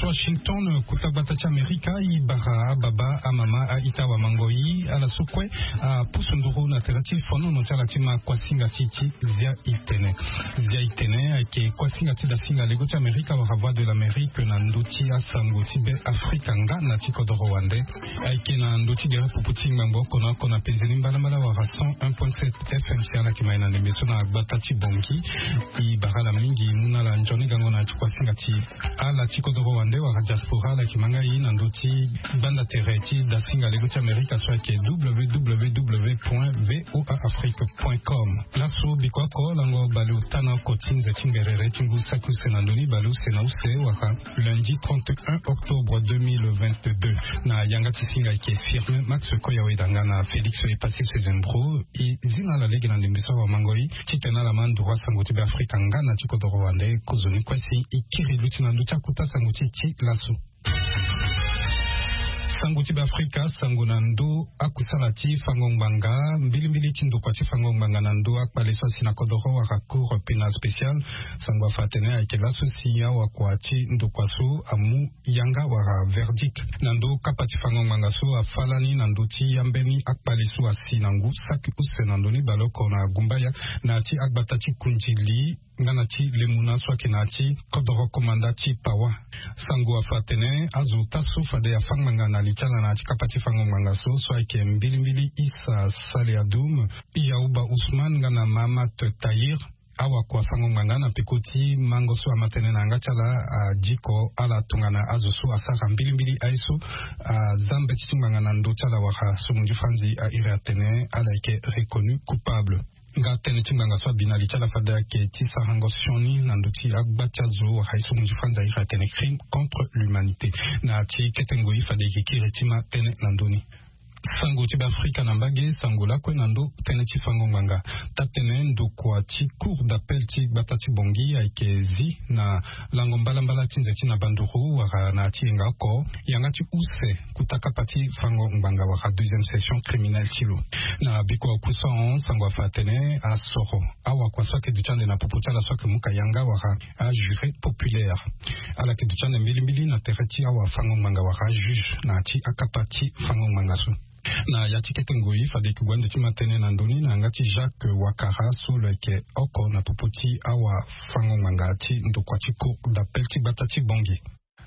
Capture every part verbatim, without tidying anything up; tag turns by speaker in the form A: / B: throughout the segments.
A: Washington kutabata cha Amerika ibara baba amama a itawa mangoi ala sukwe a pusunduru na terati fono no chala tima kwa singa chichi zia itene zia itene ake kwa singa tida singa lego cha Amerika wa voix de l'Amérique na nduti ya sango tibe Afrika nga na tiko do Rwanda ake na nduti gere puputi mambo kona kona penzeni mbala mbala wa cent un point sept F M chala kimaina nemeso na agbata chibongi ibara la mingi muna la njoni gango na kwa singa ti ala tiko do Rwanda wa diaspora la kimanga yi na nduti banda tereti da singa lego cha Amerika so ake w w w point voa afrique point com laso bikwako lango balu tana kotinze tingerere tingu saku senandoni balu senause waka lundi trente et un octobre deux mille vingt-deux na yanga tisinga ike firme Max Koyawe dangana Félix est passé chez Zembro et zina la legi na ndembiso wa mangoi titena la mandura sangoti be Afrika ngana tiko do Rwanda kozoni kwasi ikiri lutina nducha kuta sangoti ti laso sanguti Afrika sangunando akusalati fangongbanga mbili mbili tindo kwa tifangongbanga nando akbalesa sinakodoro wa cour pénal spécial sangwa fatene ake laso sinya wa kwati ndo kwaso amu yanga wa verdict nando kapati fangongbanga so afalani nando ti yambeni akbalesu asinangu sak usenandoni baloko na gumbaya na ti akbatati kunjili ngana ti lemuna so kenati kodoro komanda ti pawa sangu afatene azu taso fade ya fangmanga na lichana na chikapati fango mangaso so ake mbili mbili Isa Saleh Adoum Yauba Ousmane ngana Mama Tayir awa kwa fango mangana pikoti mango so amatene na ngachala uh, jiko ala tungana azu so asaka mbili mbili aiso uh, zambe chitumanga na ndo chala waka sumunju fanzi a uh, iratene ala ike reconnu coupable nga tene chinganga so binali chala fada ke tisa hango shoni nanduti agbachazo haiso munjifanza ira tene crime contre l'humanité na ti ketengoi fada ke kiretima tene nandoni sango tiba Afrika na mbage sango la kwe nando tene ti fango nganga tatene ndo kwa ti cour d'appel ti batati bongi aikezi na lango mbala mbala tinze ti na banduru wara na ti ngako yanga ti use kutaka pati fango nganga wara deuxième session criminelle tilo na biko kuso on sango fatene a soro awa kwa soke duchande na popocha la soke muka yanga wara a juré populaire ala ke duchande mbili mbili na tereti awa fango nganga wara juge na ti akapati fango nganga so na yatikete ngoi fade kugwande timatene na ndoni na ngati Jacques Wakara solo ke oko na popoti awa fango mangati ndo kwa chiko d'appel ti batati bongi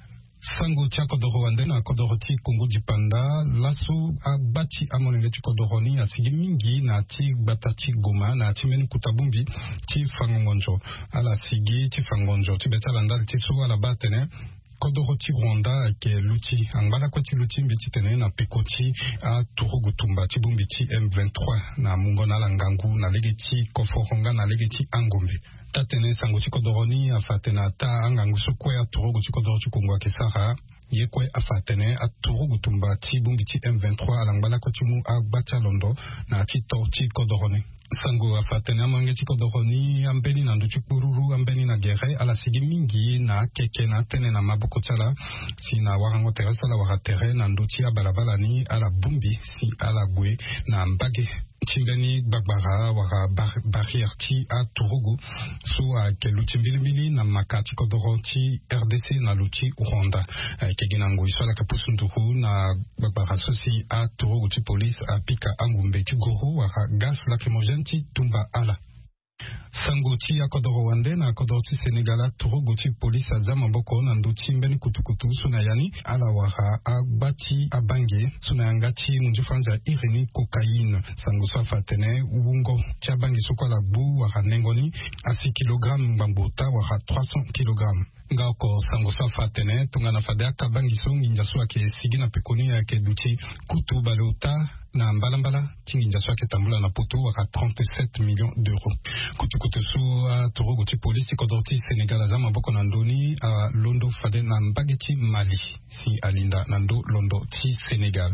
A: sango tia kodoro wande na kodoro ti Kongo dipanda laso abati amonele ti kodoroni asigi mingi na ti batati Goma na ti menu kutabumbi ti fango ngonjo ala sigi ti fango ngonjo ti betalanda ti so ala batene kodoro ti Rwanda ke luti angala kwa ti luti mbiti tene na pekoti a turugu tumba ti bumbi ti M vingt-trois na mungo na langangu na legeti koforonga na legeti angombe tatene sango ti kodoroni afatena ta angangu sokwe a turugu ti kodoro ti Kongo kesara yekwe afatene a turugu tumba ti bumbi ti M vingt-trois alangala kwa ti mu a batia londo na ti to ti kodoroni sango afatene amange ti kodoroni ambeni na nduti kururu ambeni na gere ala sigi mingi na keke na tene na maboko tala si na warango teresa la wara tere na nduti ya balabala ni ala bumbi si ala gwe na mbage chimbeni bagbara wara bar, barrière ti a turugu so a ke luti mbili mbili na makati kodoro ti R D C na luti Rwanda ke ginango isola ka pusunduhu na bagbara so si a turugu ti police a pika angumbe ti goru wara gas lacrymogène ti tumba ala sango ti akodoro wande na akodoro ti Senegala turugu ti police azama mboko na nduti mbeni kutukutu suna yani ala wara agbati abange suna yanga ti munju franza irini cocaïne sango so fatene wungo ti abange soko la bu wara nengoni a six kilogrammes bambota wara trois cents kilogrammes nga ko sango so fatene tungana fade akabangi so nginja so ake sigi na pekoni yake duti kutu balota na mbala mbala tinginja so ake tambula na poto waka trente-sept millions d'euros kutu kutu so a turugu ti polisi kodorti Senegal azama boko na ndoni a londo fade na mbageti Mali si alinda na ndo londo ti Senegal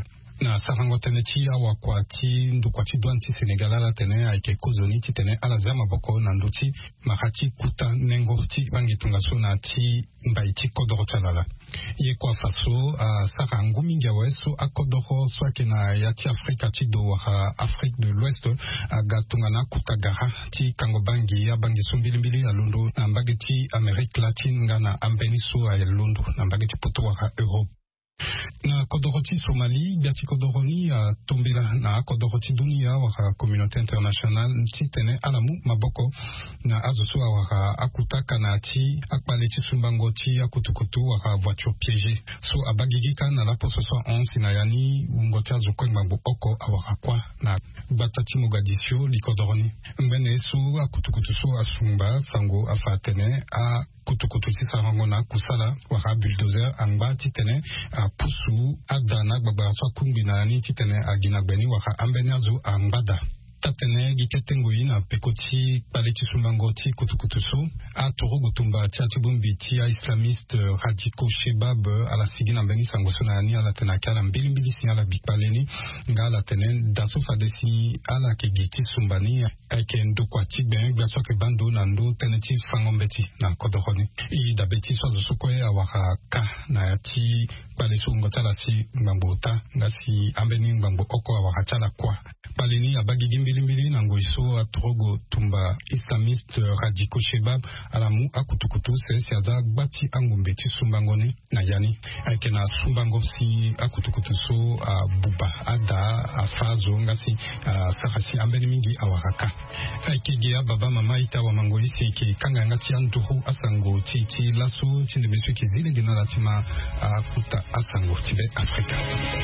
A: na sarango tene ti awa kwa ti ndu kwa ti douane ti Sénégal ala tene ayeke kozoni ti tene ala za maboko na ndu ti mara ti kuta nengo ti bangetunga so na ti mbai ti kodoro ti ala la ye kua faso a sara ngu mingi awe so akodoro so ayeke na ya ti Afrika ti do wara Afrique de l'Ouest aga tunga na kuta gara ti kango bangi abangi so mbilimbili alondo na mbage ti Amérique latine nga na ambeni so ayalondo na mbage ti poto wara Europe. Na kodoroti Somali biati kodoroni a tombela na kodoroti dunia waka communauté internationale ti tene alamu maboko na azoso waka akutaka na ti akpale ti sumbango ti akutukutu waka voiture piégée so abagigika na la poso so onze na yani ngoti azoko ngbango oko awaka kwa na batati Mogadiscio likodoroni mbene so akutukutu so asumba sango afa tene a kutukutu ti sarango na kusala waka bulldozer angba ti tene a pusu adana gbagba so kumbi na ni ti tene agina gbeni waka ambeni azo ambada tatene giketengo ina pekoti pale ti sumbango ti kutukutu so a toro gutumba ti atibumbi ti a islamiste radicaux Shebab ala sigina mbeni sango so na ni ala tena kala mbili mbili si ala bikpaleni nga ala tene daso fadesi ala ke giti sumbani eke ndo kwa ti gben gba so ke bando na ndo tene ti fangombeti na kodoroni i da beti so zo ko ya waka ka na ti pale so ngota la si ngambo ta ngasi ambeni ngambo oko waka chala kwa paleni abagi mbili na ngoiso atrogo tumba islamiste radicaux Shebab alamu akutukutu se siaza gbati angombe ti sumbangoni na yani ake na sumbango si akutukutu so a buba ada afazo ngasi sakasi ambeni mingi awakaka ake gia baba mama ita wa mangoisi ke kanga ngati antuhu asango ti ti laso ti ndemesu ke zile dina latima akuta asango ti be Afrika.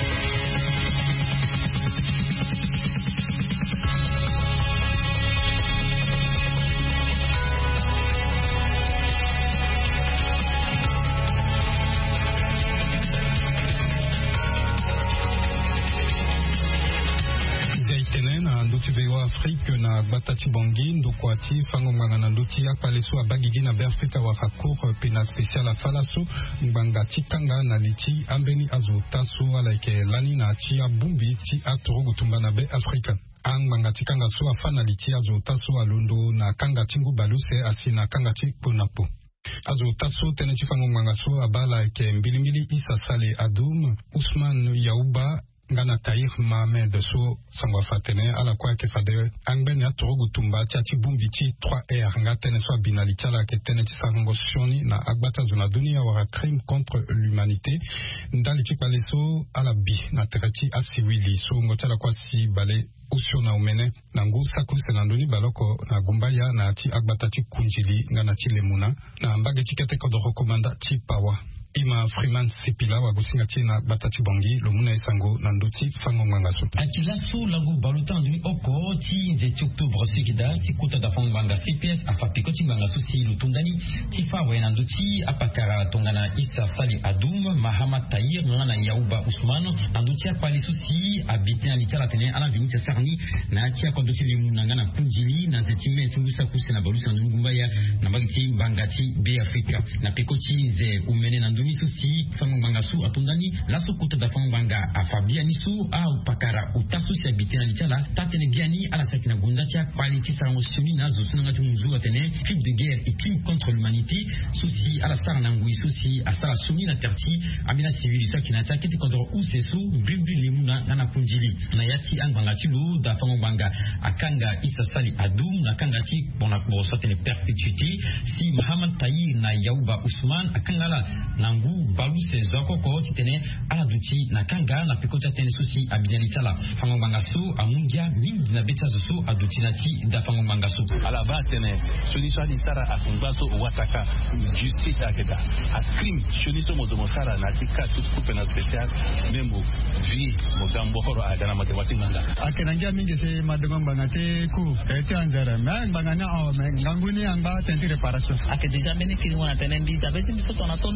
A: Tibewa Afrique na batati bongi ndokwati fango ngana nduti akpaleso abagigi na Afrika wa cour pénal spécial a falaso nganga tikanga na liti ambeni azotaso alaike lani na ti abumbi ti atoro gutumba na be Afrika anganga tikanga so afana liti azotaso alondo na kanga tingu baluse asina kanga ti ponapo azo taso tene ti fango nganga so abala ke mbilimbili Isa Sale Adoum Ousmane Yauba ngana Tahir Mohamed so sangwa fatene ala kwa ke fade angben ya toro gutumba ti ati bumbi ti trois R nga tene so binali chala ke tene ti sango shoni na agbata zona dunia wara crime contre l'humanité ndali ti pale so ala bi na terati asiwili so ngotala kwa si bale usio na umene na ngu saku senandoni baloko na gumbaya na ti agbata ti kunjili ngana ti lemuna na mbage ti kete kodo rekomanda ti pawa ima Freeman Sipila wa gusinga tina batati bongi lomuna isango nanduti fango mangaso
B: akilaso lagu balutan duni oko ti nzeti octobre sikida ti kuta da fango manga C P S afapiko ti mangaso si lutundani ti fawe nanduti apakara tongana Isa Sale Adoum Mahamad Tahir ngana Yauba Ousmane nanduti apaliso si abite alikala tene ala vinita sarni na ti akonduti limuna ngana kunjili na nzeti me tingusa kusena balusa ngumbaya na bagiti bangati be Afrika na pekoti ze umene nandu nisu si fango mangasu atundani laso kuta da fango manga afabia nisu au pakara utasu si abite na lichala tatene biani ala sakina gunda tia quality sarango suni na zo sunanga tumuzu atene crime de guerre et crime contre l'humanité souci ala sara nangui souci asara suni na terti amina civil sakina tia kete kondoro usesu brimbi limuna na kunjili na yati anganga tilu da fango manga akanga Isa Sale Adoum na kanga ti bona ko sotene perpétuité si Mahamad Tahir na Yauba Ousmane akanga la nangu balu se zoko ko titene ala duti na kanga na pikota tene susi abinali tala fango mangaso amungia mingi na beta zo aduti na ti da fango mangaso
C: ala ba tene solution ni sara afungbaso wataka justice akeda a crime solution mo domo sara na ti ka tout coupe na spécial membo vi mo gambo horo adana ma wati manga
D: akena ngia mingi se madongo banga te ku ete andara ma banga na o nganguni anga tenti reparation
E: ake deja meni kiri wana tene ndi da besi biso tona tonda chamba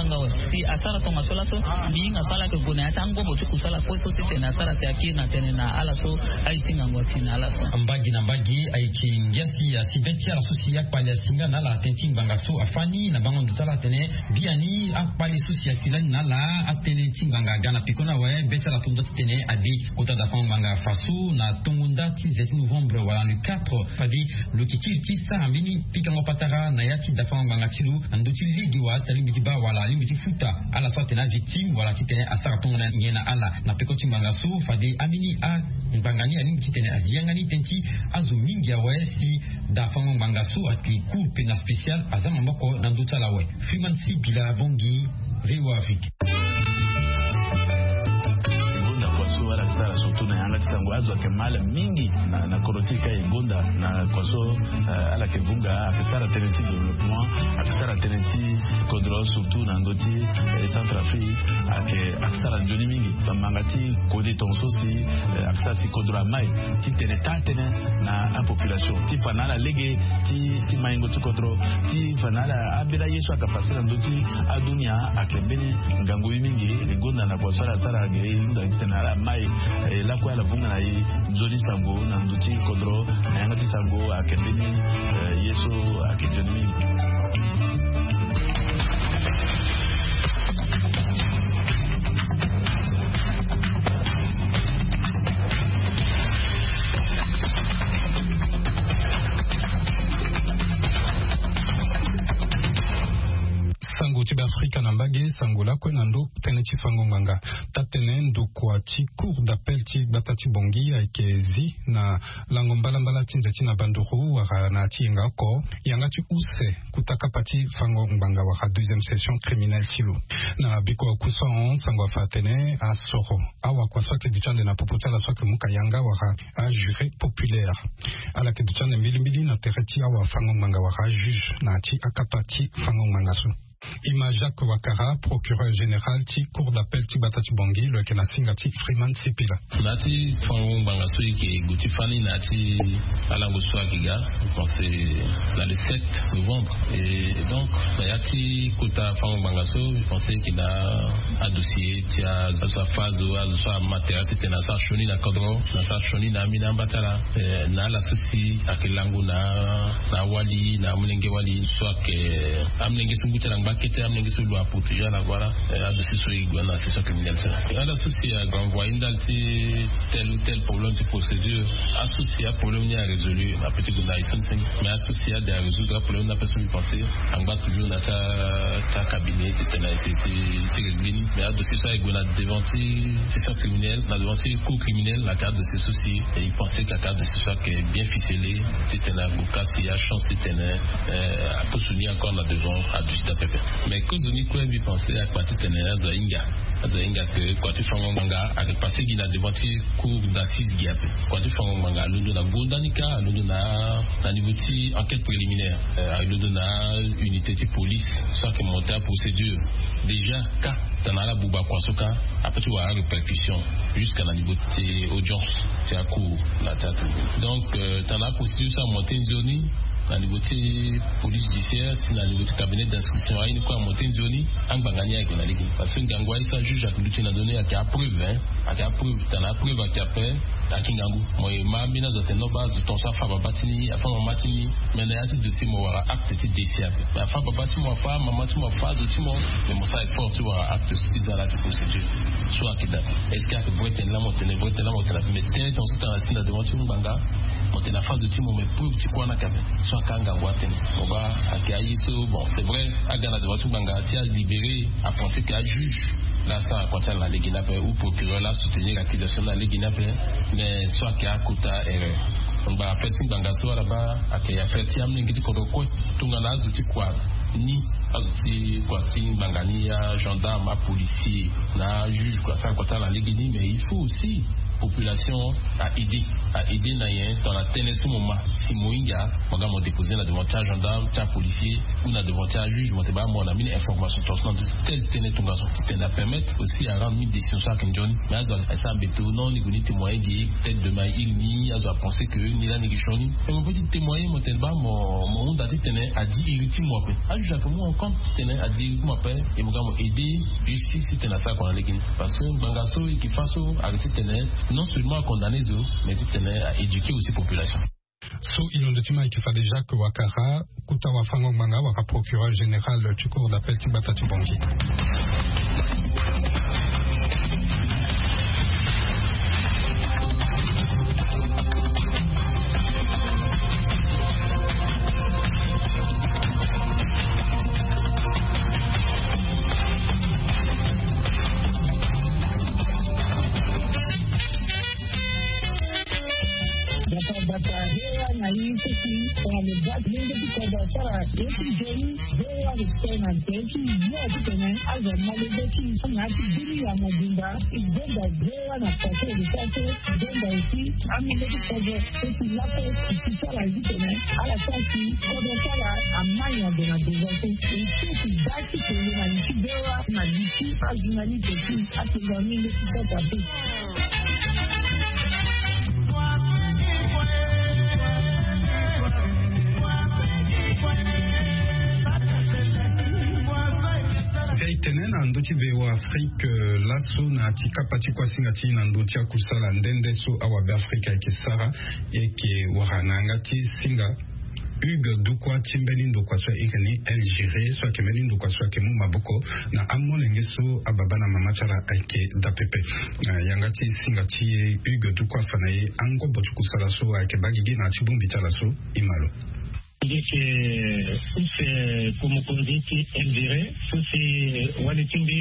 E: nga wa si asara to masola to bi nga sala ke gona ta ngo botu kusala ko so tete na sala ta ki na tene na ala so ai singa ngo sina ala so
B: ambagi na mbagi ai kingesi ya sibeti ala so si akpali singa na la tenting banga so afani na bango ndutala tene biani akpali so si asila na la atene timbanga gana pikona we beti ala tunda tene adi kota da fang banga faso na tongunda tinzesi novembre wala le quatre fadi le kiki tisa ambini pikango patara na yati da fang banga tilu nduti ligi wa sali bikiba wala limiti futa ala sorte na victime wala kitene asara tongona ngena ala na pekoti banga so fadi ambini a bangani ani kitene aziyangani tenti azu mingi ya wesi da fang banga so atli coup pena spécial azama mboko na nduta la we Freeman si bila bongi V O Afrique
C: wala sala surtout na yanga tisango azo ke mala mingi na na korotika ingonda na kwaso uh, ala ke bunga afisara teneti development afisara teneti kodro surtout na ndoti e Centrafrique ake afisara njoni mingi mangati kodi tonso si afisara si kodro mai ti teneta tene na a population ti fanala lege ti ti maingo ti kodro ti fanala abira yesu akafasira ndoti adunia ake bene ngango mingi ingonda na kwaso ala sara ge inda tena mai e la kwa la bunga na yi nzoli sango na nduti kodro na yanga ti sango akendeni yeso akendeni
A: Tiba Afrika na mbage sangola kwena ndo tene chifango nganga tatene ndo kwa chi cour d'appel chi batati bongi aikezi na lango mbala mbala tinza tina banduru waka na chi ngako yanga chi use kutaka pati fango nganga waka deuxième session criminelle chilo na biko kuson sango fatene a soro awa kwa swake duchande na popotala swake muka yanga waka a juré populaire ala ke duchande mbili mbili na tereti awa fango nganga waka juge na chi akapati fango nganga su Ima Jacques Wakara, procureur général ti cour d'appel ti Batati Bongi, le kena singati Freeman Sipila.
F: Nati fango bangasui ki gutifani nati alango swagiga, je pense dans le sept novembre. Et donc nayati kota fango bangaso, je pensais qu'il a un dossier ti a sa phase ou a sa matériel c'était na sa choni na kodro, na sa choni na mina batala, na la souci akilango na na wali na mlenge wali soit que amlenge sunguta bakete amnengi sulu a protéger la voilà a de ce igwana c'est ça criminel ça ala souci a renvoyer dalti tel ou tel problème de procédure associé à problème ni a résolu a petit que na ici mais associé à des résoudre problème na personne penser en bas toujours na ta ta cabinet c'était na c'était tiré mais a de ça igwana devant c'est ça criminel na devant cour criminel la carte de ce souci et il pensait que la carte de ce soit que bien ficelée c'était na bouca s'il y a chance c'était na pour souligner encore là devant à du mais cause ni quoi lui penser à quoi tu tenais à Zainga à Zainga que quoi tu fais un manga à passer qui n'a devant cours d'assises gap quoi tu fais un manga nous na Goldanika nous na na niveau de enquête préliminaire à nous na unité de police soit que monter à procédure déjà cas dans la bouba quoi soka après tu vois répercussion jusqu'à la niveau de audience c'est à cours la tête donc dans la procédure ça monter une zone na niveau de police judiciaire si na niveau de cabinet d'instruction ayi quoi monter une zone en bangania avec la ligue parce que ngangwa ça juge a lutter na donner à preuve hein à preuve dans la preuve à capé à kingangu moi ma bina zote no base ton sa fa babatini afa mamatini mais na yati de simo wara acte ti dca mais afa babati mo fa mamati mo fa zoti mo mais mo ça est fort tu vois acte ti za la procédure soit kida est-ce que breten la monter breten la monter mais tête en tout temps asina devant tu mbanga monter la phase de timo mais preuve ti quoi na capé soit kanga ngwateni on va accueillir so bon c'est vrai agana devant tu mbanga si a libéré à penser qu'à juge là ça concerne la Ligue Napé ou procureur là soutenir l'accusation de la Ligue Napé mais soit qu'il y a quota erreur on va faire une bangaso là-bas à qu'il y a fait un n'ingiti kodoko tungana zuti quoi ni azuti quoi tin bangania gendarme policier na juge quoi ça concerne la Ligue mais il faut aussi population a aidé a aidé nayen dans la tennis moment si moinga maga mo déposer la devant un gendarme un policier ou na devant un juge mo te ba mo na mine information tosna de tel tenait ton garçon qui t'a permettre aussi à rendre une décision ça comme John mais azo ça beto non ni goni témoin dit peut-être demain il ni azo penser que ni la ni gichoni mais mon petit témoin mo tel ba mo mo dati tenait a dit iriti mo après a juge que moi on compte tenait a dit mo après et mo ga mo aider justice c'était na ça qu'on allait gagner parce que bangaso qui fasse arrêter tenait non seulement condamner eux mais tenait à éduquer aussi la population.
A: So ilondotima ikifa déjà que wakara kuta wafango manga waka procureur général du cours d'appel Tibata Tibongi. Ndoti vewa Afrique laso na tika pati kwa singati na ndoti akusala ndende so awabe Afrika eke Sara eke wahananga ti singa Hugues Dukwa Timbeli Ndukwa so ikani Algérie so kemeli Ndukwa so kemu maboko na amolenge so ababana mamachara eke dapepe yangati singati Hugues Dukwa fanaye ango botu kusala so eke bagigi na chibumbi chala so imalo.
G: C'est comme on dit qui est viré, c'est Walitimbi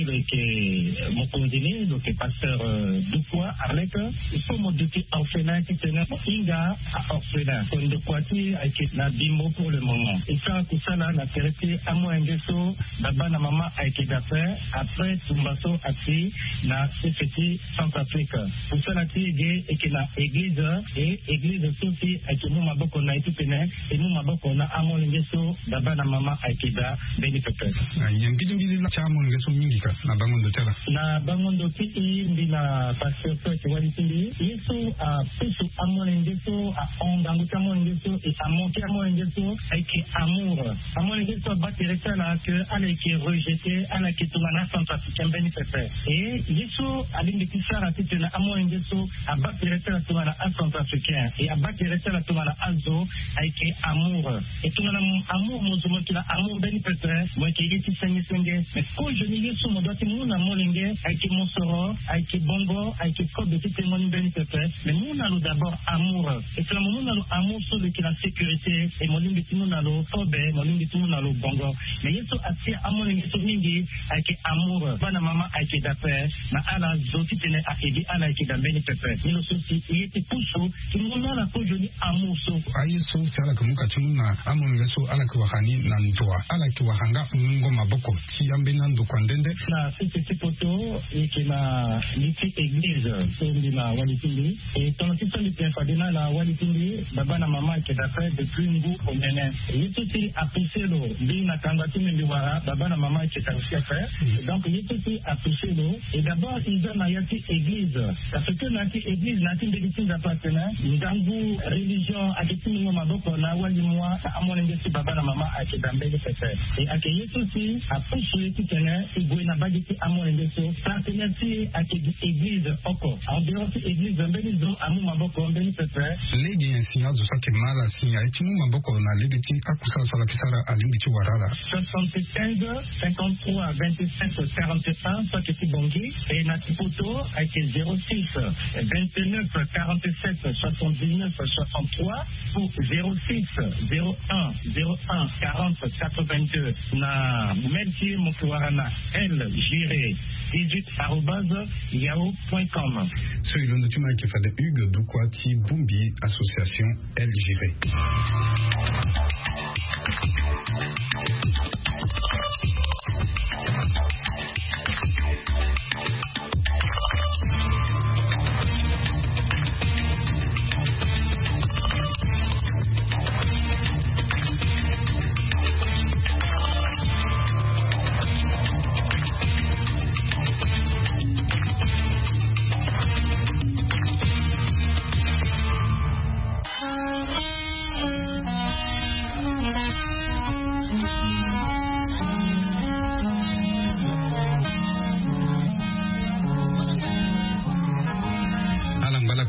G: que mon condamné, donc pasteur de quoi avec il faut me dire orphelin qui tenait Inga à orphelin, comme de quoi qui a été na bimbo pour le moment. Et ça tout ça là na traité à moi un gesso, baba na maman a été d'affaires, après Tumbaso a été na C C T Centrafrique. Pour ça la tige et que na église et église aussi a été mon maboko na été tenait et mon maboko na amo lengeso baba na mama aikida beni pepe
A: yangi ngili la chamo lengeso mingi ka na bangondo tela
G: na bangondo ti ndina pasteur ko wali tindi yeso a pusu amo lengeso a ondango chamo lengeso et amo chamo lengeso aiki amour amo lengeso batireta la que ala qui rejeté ala qui tumana centrafricain beni pepe et yeso alingi tisara titena amo lengeso a batireta la tumana centrafricain et a batireta la tumana azo aiki amour et tout le monde amour mon zomo qui a amour beni pepe moi qui est ici senge mais quand je n'y suis mon doigt mon amour lingue avec mon soro avec bongo avec code de tout mon beni pepe mais mon allo d'abord amour et c'est le moment allo amour sur le qui la sécurité et mon lingue tout mon allo fobe mon lingue tout mon allo bongo mais yeso ati amour lingue sur lingue avec amour bana mama avec d'après na ala zoti tene a edi ala avec da beni pepe ni le souci il était pousso tout le monde a quand je dis amour so
A: ayi so c'est ala comme ka tumuna amon leso ala kiwahani na ndoa ala kiwahanga ngo maboko ti ambe na ndo kwandende
G: na sisi poto iki na niti église so ndina walitindi et ton système de préfadina la walitindi baba na mama qui d'après depuis ngu onene yitu ti apusé lo bi na kangati mbiwara baba na mama qui t'a aussi faire donc yitu ti apusé lo et d'abord ils ont yati église parce que nati église nati ndikiti za patena ndangu religion akiti ngo maboko na wali moi amolenge si baba na mama akidambele pepe et akeye aussi a poussé qui tenait et goina bagiti amolenge so partenaire si akidi église oko en dehors de église mbeli zo amu maboko mbeli pepe
A: legi ensinya zo sake mala sinya eti mu maboko na legi ti akusa sala kisara alimbi ti warala
G: soixante-quinze cinquante-trois vingt-sept quarante et un ça qui bongi et na poto avec zéro six vingt-neuf quarante-sept soixante-dix-neuf soixante-trois pour zéro six zéro un zéro un quarante quatre-vingt-deux na merci Mokuarana L Giré dix-huit arobase yahoo point com.
A: So il y a qui fait de Hugues Dukwa ti Bumbi association L Giré.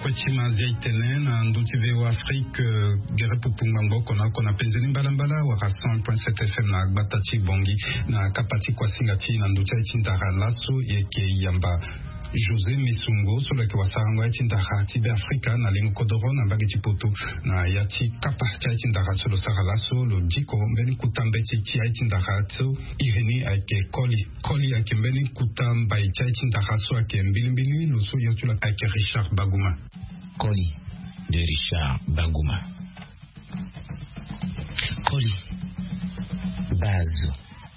A: chima zia itene na nduti veo Afrique gere pupungbango kona kona penzeni mbalambala waka cent point sept F M na Batachi Bongi na kapati kwa singati na nduti itindara laso yeke yamba José Misungo sur le Kwasarangwa Tindara Tibe Africa na lengo kodoro na bageti poto na yati kapa cha Tindara sur le Saralaso lo diko mbeni kutambe chi Tindara tso Irene ake Koli Koli ake mbeni kutam bai cha Tindara so ake mbili mbili lo so yatula ake Richard Baguma
H: Koli de Richard Baguma Koli Bazo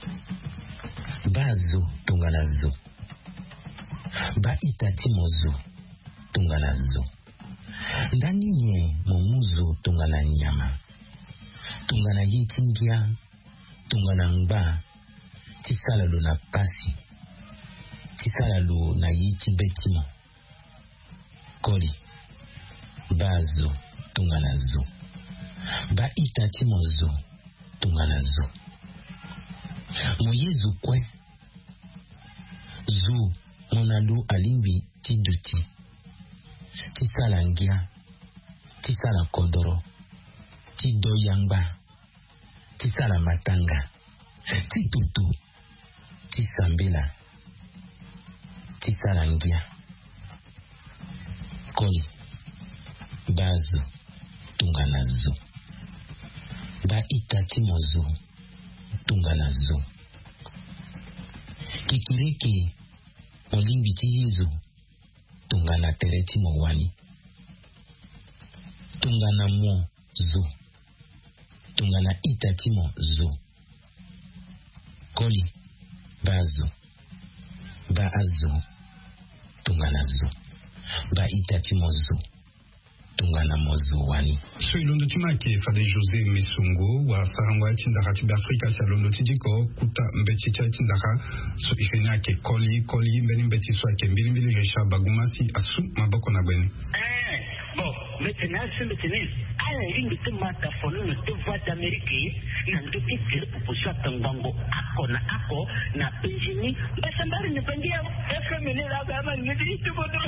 H: Bazo Tunganazo ba itati mozo tunganazo ndani nye momuzo tungana nyama tungana yitingia tungana ngba tisala lo na pasi tisala lo na yiti betimo Koli bazo tunganazo ba itati mozo tunganazo moyezu kwe zu Monalu alimbi tiduti tisala ngia tisala kodoro tidoyangba tisala matanga titutu tisambela tisala ngia Koli bazo tunganazo ba itati mozo tunganazo kikiriki Olimbi tihizo tungana tereti mwani tungana mo zo tungana itati mo zo Koli bazo ba azo tungana zo ba itati mo zo tungana mozo wani
A: so ilondo timake fade José Misungo wa Sarangwa Tindara Tibe Africa salondo tidiko kuta mbechi cha Tindara so Irene ake Koli Koli mbeni mbechi so ake mbili mbili Richard Baguma si asu maboko na bweni
I: eh bon maintenant c'est maintenant à la ligne de mata fono no te voix d'Amérique na ndo ikele proposition tangango ako na ako na penjini basa mbari ni pendia F M ni la gama ngidi tubodo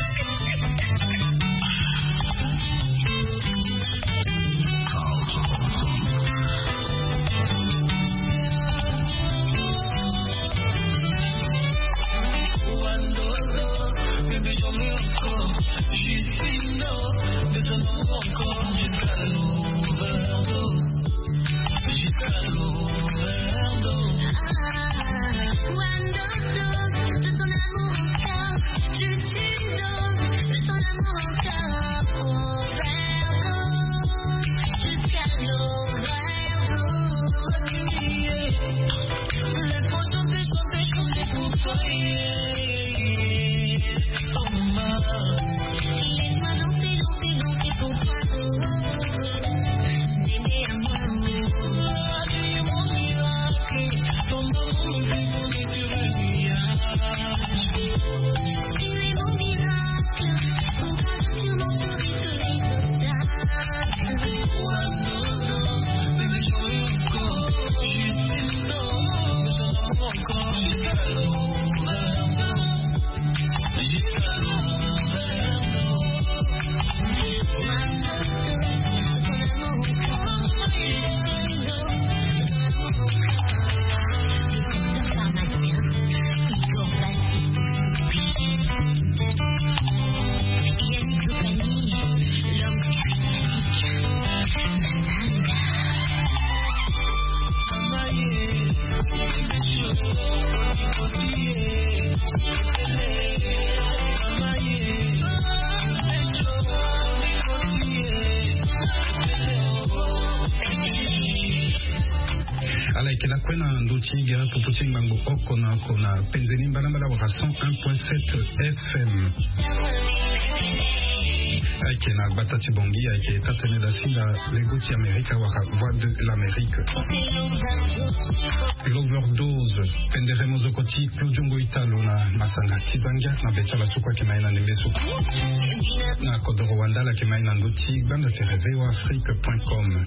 A: Chiga Pupuching Bango Okona Kona Penzeni Balambala waka cent un point sept F M Ake na Batachi Bongi ake tatene da sinda legoti Amerika waka voix de l'Amérique L'overdose Pendere Mozokoti Klojungo Italo na Masanga Tizanga na Betchala Sukwa Kemaina Nembeso na Kodoro Wandala Kemaina Ndoti Banda Terevewa Afrique point com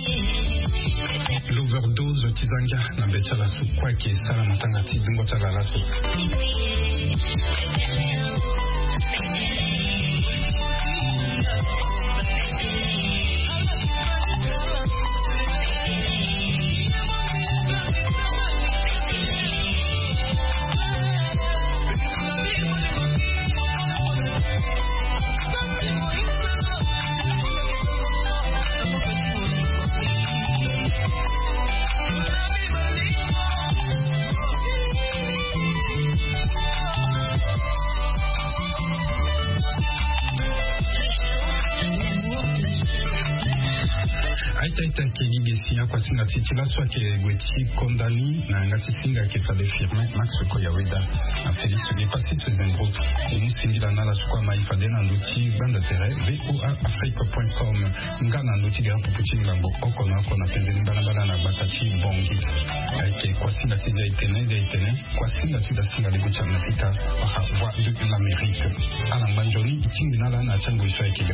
A: L'overdose Tizanga na Betchala Sukwa Ke Sala Matanga Tizungo Tala Tila swake gweti kondani na ngati singa ke fade firme Max Koyaweda a Félix Lepasi Sezembro et Sindila Nala Sukwa Maïfade na ndouti banda tere v o a afrique point com ngana ndouti gara pupuchi ngambo okona okona pendeni bana bana na batachi bongi ke kwa singa tiza itene za itene kwa singa tiza singa lego chana fika wa voix de l'Amérique ala mbanjoni itingi nala na chango iswa ikiga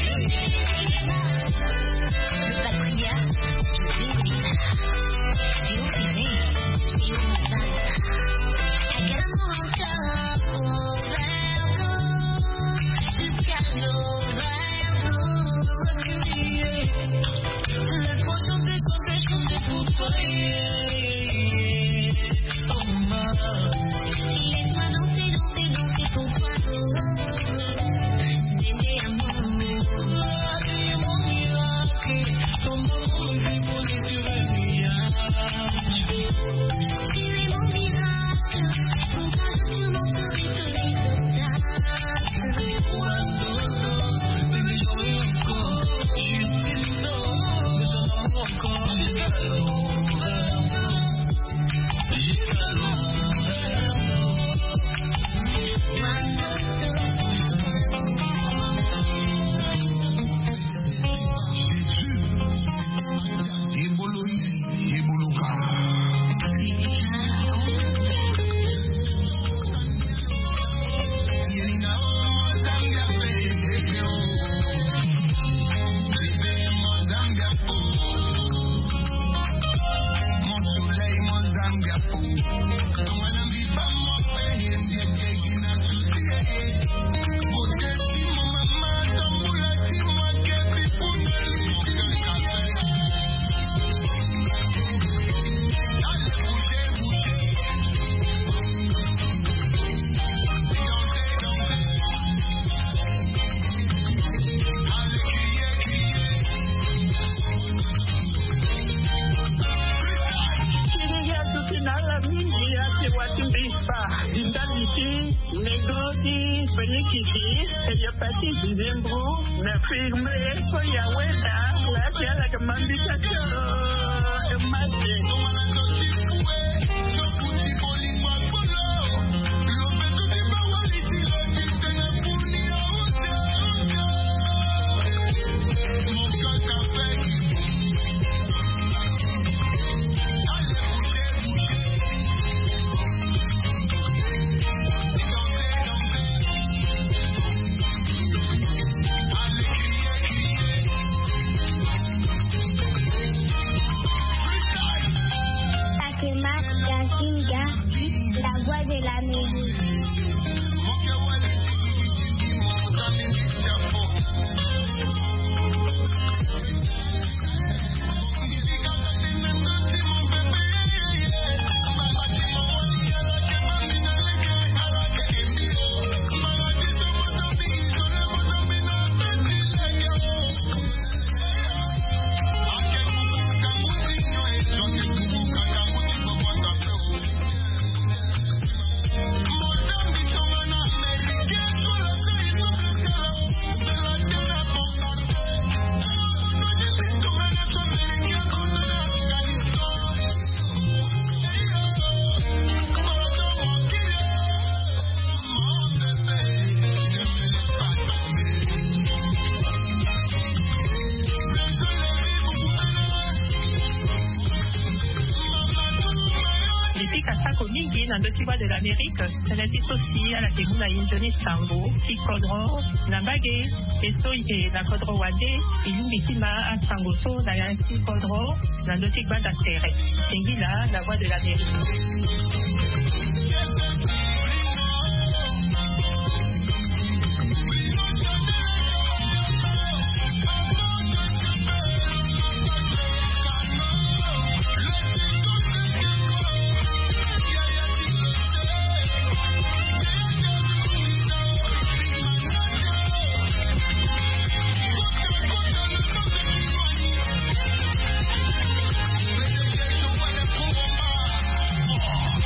J: de l'Amérique, ça aussi à la Teguna Injoni Sango, Sikodro, Nambage, Esoike, Nakodro Wade, Ilumikima, Asangoso, Nayansi Kodro, Nandotikba d'Astere. Tengila, la voix de l'Amérique.